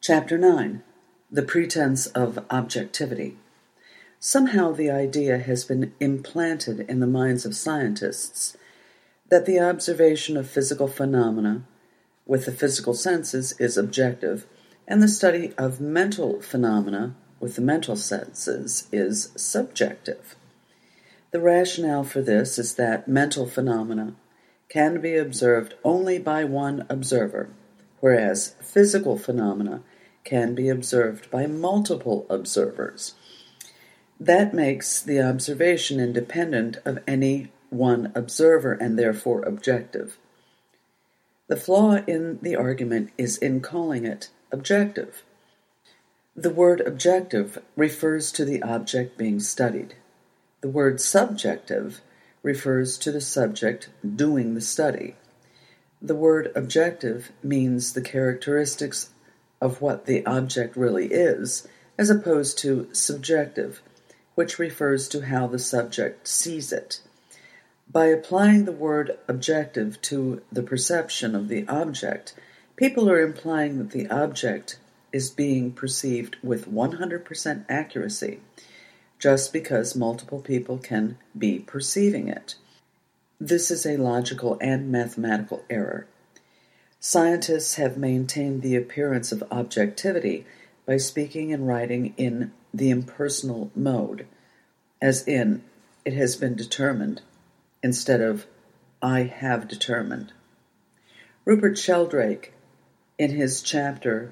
Chapter 9. The Pretense of Objectivity. Somehow the idea has been implanted in the minds of scientists that the observation of physical phenomena with the physical senses is objective, and the study of mental phenomena with the mental senses is subjective. The rationale for this is that mental phenomena can be observed only by one observer, whereas physical phenomena can be observed by multiple observers. That makes the observation independent of any one observer and therefore objective. The flaw in the argument is in calling it objective. The word objective refers to the object being studied. The word subjective refers to the subject doing the study. The word objective means the characteristics of what the object really is, as opposed to subjective, which refers to how the subject sees it. By applying the word objective to the perception of the object, people are implying that the object is being perceived with 100% accuracy, just because multiple people can be perceiving it. This is a logical and mathematical error. Scientists have maintained the appearance of objectivity by speaking and writing in the impersonal mode, as in, it has been determined, instead of, I have determined. Rupert Sheldrake, in his chapter,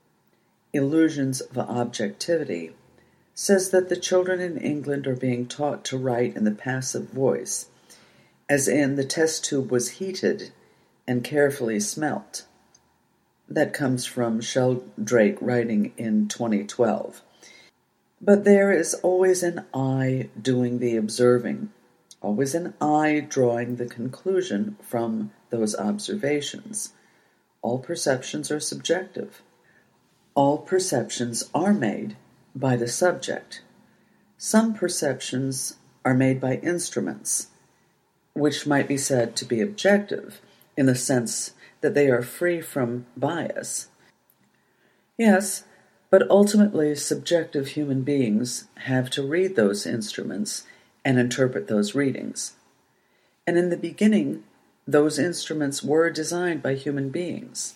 Illusions of Objectivity, says that the children in England are being taught to write in the passive voice, as in, the test tube was heated and carefully smelt. That comes from Sheldrake writing in 2012. But there is always an I doing the observing, always an I drawing the conclusion from those observations. All perceptions are subjective. All perceptions are made by the subject. Some perceptions are made by instruments, which might be said to be objective, in the sense that they are free from bias. Yes, but ultimately subjective human beings have to read those instruments and interpret those readings. And in the beginning, those instruments were designed by human beings.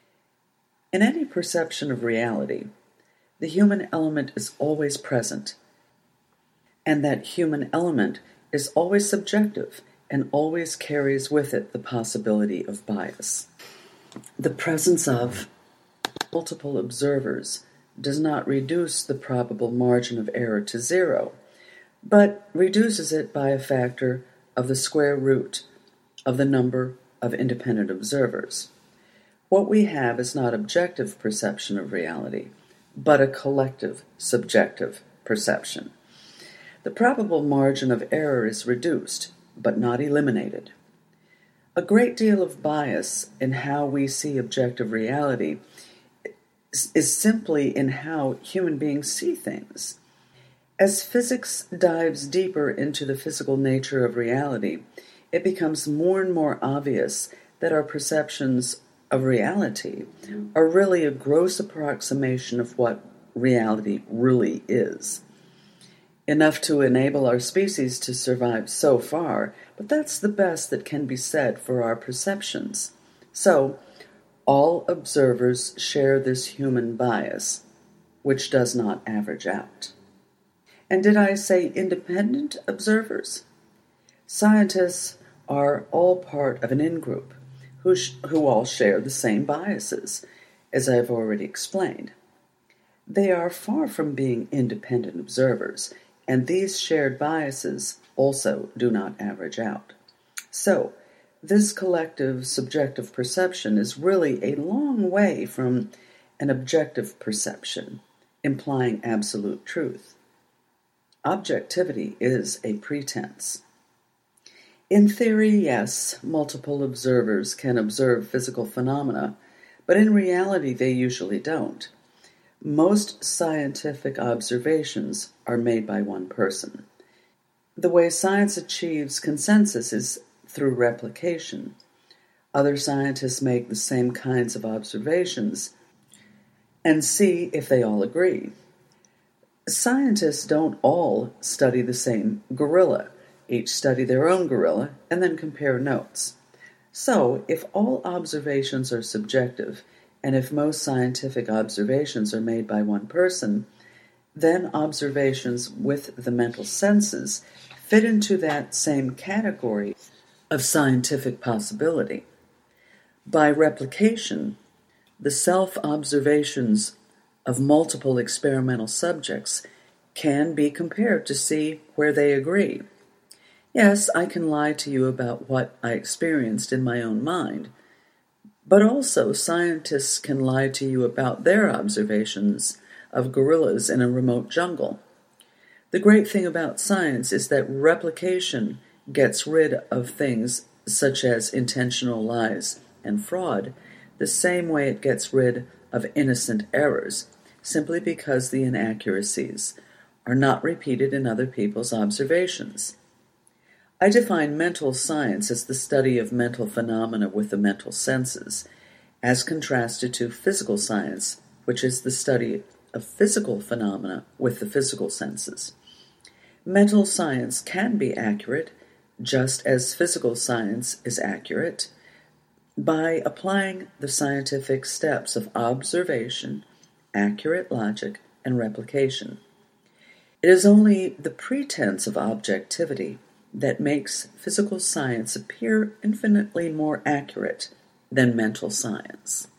In any perception of reality, the human element is always present, and that human element is always subjective and always carries with it the possibility of bias. The presence of multiple observers does not reduce the probable margin of error to zero, but reduces it by a factor of the square root of the number of independent observers. What we have is not objective perception of reality, but a collective subjective perception. The probable margin of error is reduced, but not eliminated. A great deal of bias in how we see objective reality is simply in how human beings see things. As physics dives deeper into the physical nature of reality, it becomes more and more obvious that our perceptions of reality are really a gross approximation of what reality really is. Enough to enable our species to survive so far, but that's the best that can be said for our perceptions. So, all observers share this human bias, which does not average out. And did I say independent observers? Scientists are all part of an in-group who all share the same biases, as I have already explained. They are far from being independent observers, and these shared biases also do not average out. So, this collective subjective perception is really a long way from an objective perception, implying absolute truth. Objectivity is a pretense. In theory, yes, multiple observers can observe physical phenomena, but in reality they usually don't. Most scientific observations are made by one person. The way science achieves consensus is through replication. Other scientists make the same kinds of observations, and see if they all agree. Scientists don't all study the same gorilla. Each study their own gorilla and then compare notes. So, if all observations are subjective, and if most scientific observations are made by one person, then observations with the mental senses fit into that same category of scientific possibility. By replication, the self-observations of multiple experimental subjects can be compared to see where they agree. Yes, I can lie to you about what I experienced in my own mind, but also scientists can lie to you about their observations of gorillas in a remote jungle. The great thing about science is that replication gets rid of things such as intentional lies and fraud, the same way it gets rid of innocent errors, simply because the inaccuracies are not repeated in other people's observations. I define mental science as the study of mental phenomena with the mental senses, as contrasted to physical science, which is the study of physical phenomena with the physical senses. Mental science can be accurate, just as physical science is accurate, by applying the scientific steps of observation, accurate logic, and replication. It is only the pretense of objectivity that makes physical science appear infinitely more accurate than mental science.